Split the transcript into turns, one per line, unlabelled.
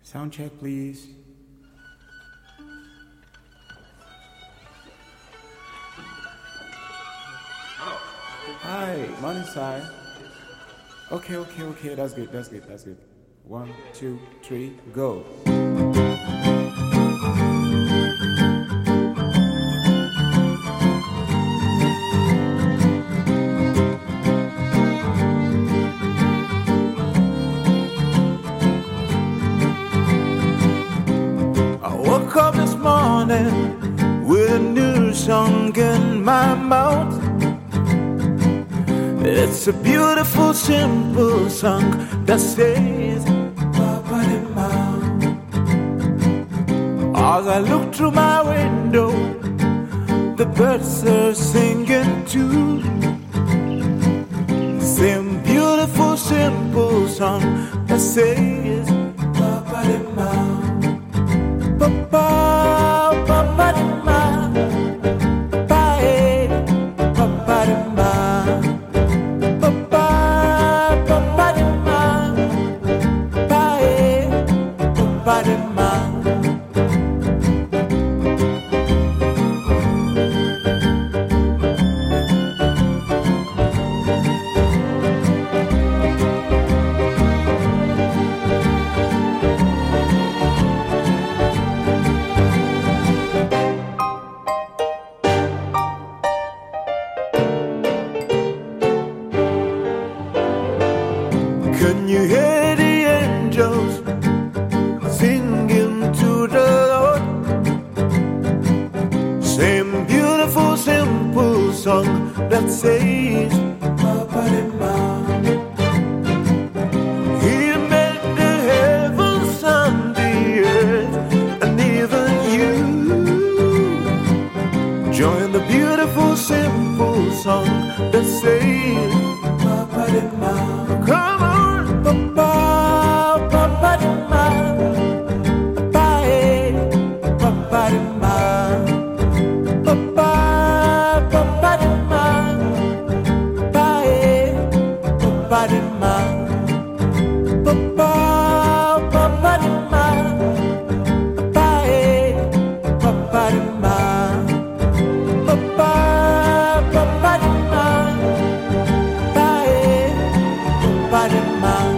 Sound check, please. Hi, morning, sir. Okay, that's good. 1, 2, 3, go.
I woke up this morning with a new song in my mouth. It's a beautiful, simple song that says Paparima. As I look through my window, the birds are singing too. Same beautiful, simple song that says Paparima. Papa, Paparima. Pae, Paparima. Can you hear the angels singing to the Lord? Same beautiful, simple song that says Paparima. He made the heavens and the earth, and even you. Join the beautiful, simple song that says Paparima. Come on. Papa, Paparima, Pae, Paparima, Papa, Paparima, Pae, Paparima, Papa, Paparima, Pae, Paparima, Papa, Paparima, Pae, Paparima.